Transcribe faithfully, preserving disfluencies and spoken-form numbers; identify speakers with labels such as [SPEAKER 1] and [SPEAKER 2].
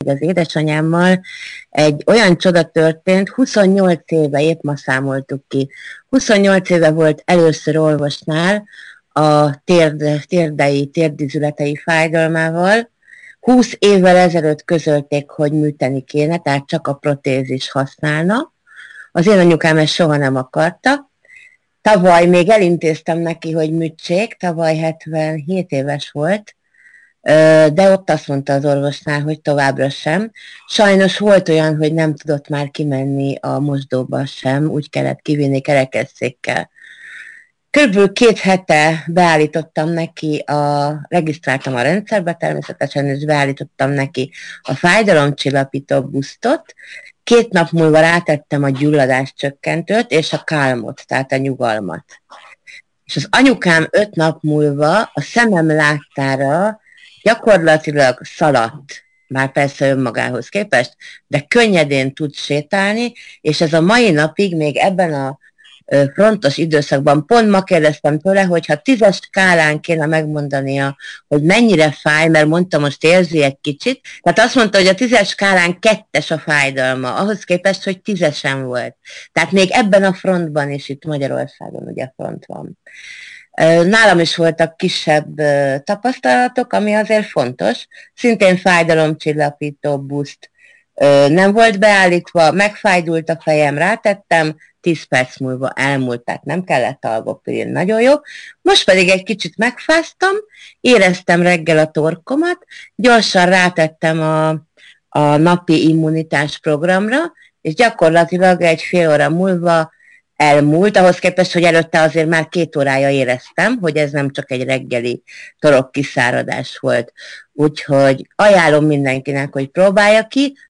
[SPEAKER 1] az édesanyámmal egy olyan csoda történt, huszonnyolc éve, épp ma számoltuk ki, huszonnyolc éve volt először orvosnál a térd, térdei, térdizületei fájdalmával. húsz évvel ezelőtt közölték, hogy műteni kéne, tehát csak a protézis használna. Az én anyukám ezt soha nem akarta. Tavaly még elintéztem neki, hogy műtsék, tavaly hetvenhét éves volt, de ott azt mondta az orvosnál, hogy továbbra sem. Sajnos volt olyan, hogy nem tudott már kimenni a mosdóba sem, úgy kellett kivinni kerekesszékkel. Körülbelül két hete beállítottam neki, a, regisztráltam a rendszerbe természetesen, és beállítottam neki a fájdalomcsillapító busztot. Két nap múlva rátettem a gyulladás csökkentőt és a calmot, tehát a nyugalmat. És az anyukám öt nap múlva a szemem láttára gyakorlatilag szaladt, már persze önmagához képest, de könnyedén tud sétálni, és ez a mai napig még ebben a frontos időszakban, pont ma kérdeztem tőle, hogy ha tízes skálán kéne megmondania, hogy mennyire fáj, mert mondta, most érzi egy kicsit, tehát azt mondta, hogy a tízes skálán kettes a fájdalma, ahhoz képest, hogy tízesen volt. Tehát még ebben a frontban is, itt Magyarországon ugye front van. Nálam is voltak kisebb tapasztalatok, ami azért fontos. Szintén fájdalomcsillapító buszt nem volt beállítva, megfájdult a fejem, rátettem, tíz perc múlva elmúlt, tehát nem kellett algopirin, nagyon jó. Most pedig egy kicsit megfáztam, éreztem reggel a torkomat, gyorsan rátettem a, a napi immunitás programra, és gyakorlatilag egy fél óra múlva elmúlt, ahhoz képest, hogy előtte azért már két órája éreztem, hogy ez nem csak egy reggeli torokkiszáradás volt. Úgyhogy ajánlom mindenkinek, hogy próbálja ki,